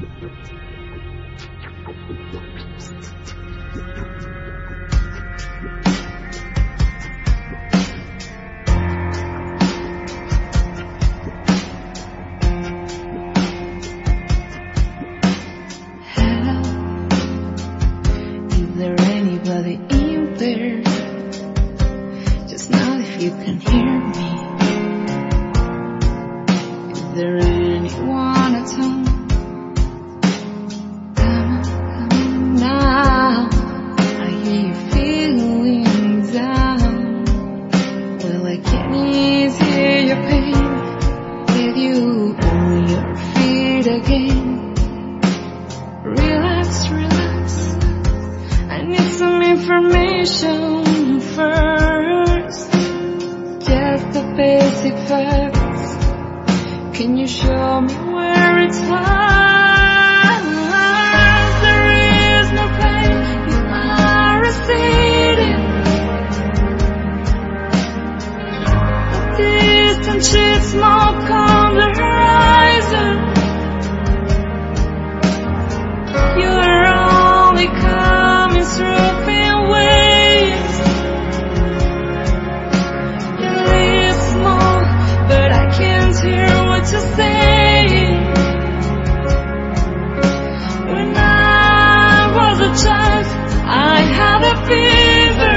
Anybody in there? Just not if you can hear me. Is there anyone at home? Come on now. I hear you feeling down. Well, I can't hear your pain with you on your feet again. Relax, relax. I need some information first. Just the basic facts. Can you show me where it's hard? There is no pain. You are receding. Distant sheet smoke on the horizon. You're only coming through thin waves. Your lips move, but I can't hear what you're saying. When I was a child, I had a fever.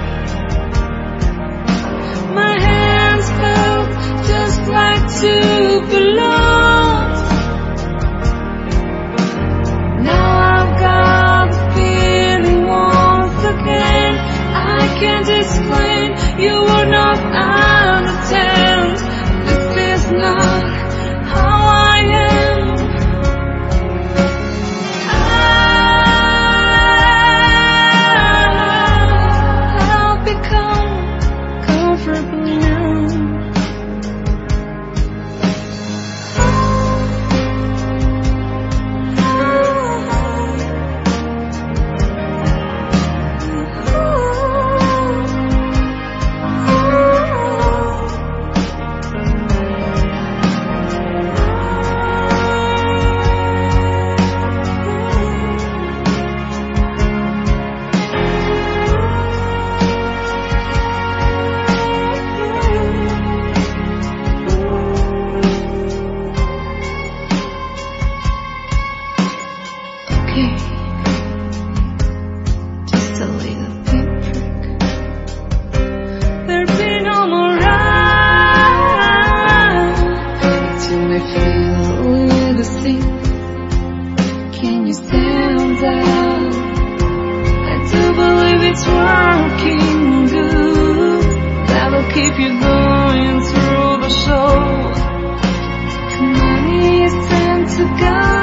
My hands felt just like two balloons. Now I've got the feeling once again. I can't explain, you would not understand. This is not how I am. I'll become comfortable now. Just a little pinprick. There'll be no more ride. You may feel the sea. Can you stand out? I do believe it's working good. That'll keep you going through the show. Come on, it's time to go.